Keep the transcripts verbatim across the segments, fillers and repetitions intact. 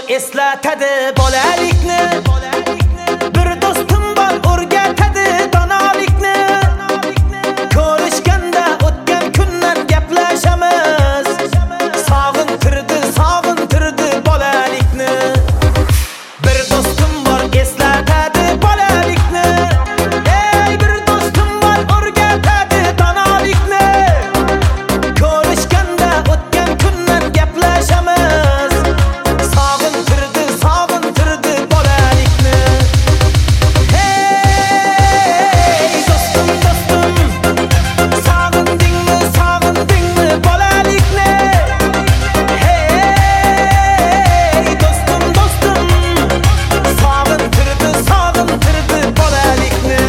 eslatadi bolalikni. Bir do'stim bor o'rgatadi donolikni. Ko'rishganda o'tgan kunlar gaplashamiz. Sog'intirdi, sog'intirdi bolalikni. Bir do'stim bor eslatadi bolalikni. Ey bir do'stim bor o'rgatadi donolikni. Ko'rishganda o'tgan kunlar gaplashamiz. Sog'intirdi, sog'intirdi bolalikni. Hey do'stim, do'stim, sog'indingmi, sog'indingmi bolalikni? Hey do'stim, do'stim, sog'intirdi, sog'intirdi bolalikni.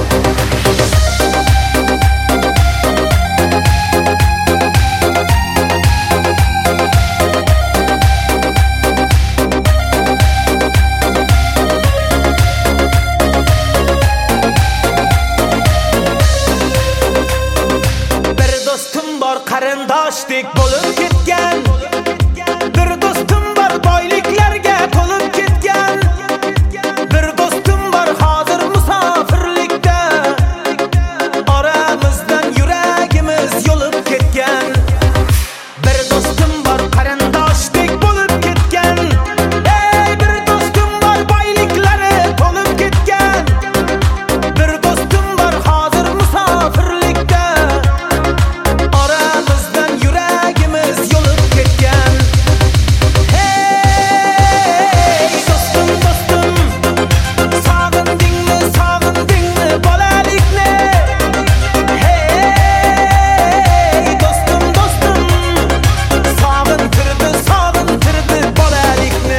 Bir do'stim bor qarindoshdek bo'lib ketgan. Bir do'stim bor boyliklarga to'lib ketgan. Bir do'stim bor hozir musofirlikda. Oramizdan yuragimiz yo'lib ketgan. Bir do'stim bor qarindoshdek bo'lib ketgan. Ey bir do'stim bor boyliklari to'lib ketgan. Bir do'stim bor hozir musofirlikda. Oramizdan yuragimiz yo'lib ketgan. Hey do'stim, do'stim, sog'indingmi, sog'indingmi bolalikni? Hey do'stim, do'stim, sog'intirdi, sog'intirdi bolalikni.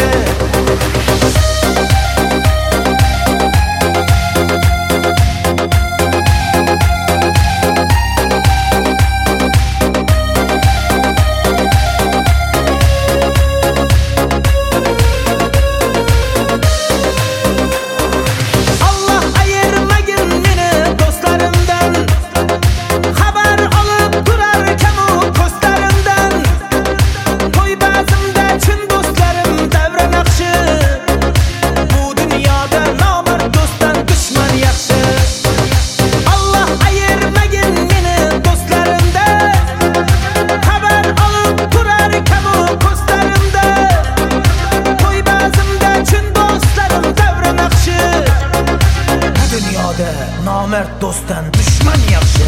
Allah ayirmagin meni do'stlarimdan. Xabar olib turarkan u ko'zlarimdan. To'y ba'zimda chin do'stlarim davra naqshi. Bu dunyoda nomard do'stdan dushman yaxshi. Allah ayirmagin meni do'stlarimdan. Xabar olib turarkan u ko'zlarimdan. To'y ba'zimda chin do'stlarim davra naqshi. Bu dunyoda nomard do'stdan dushman yaxshi.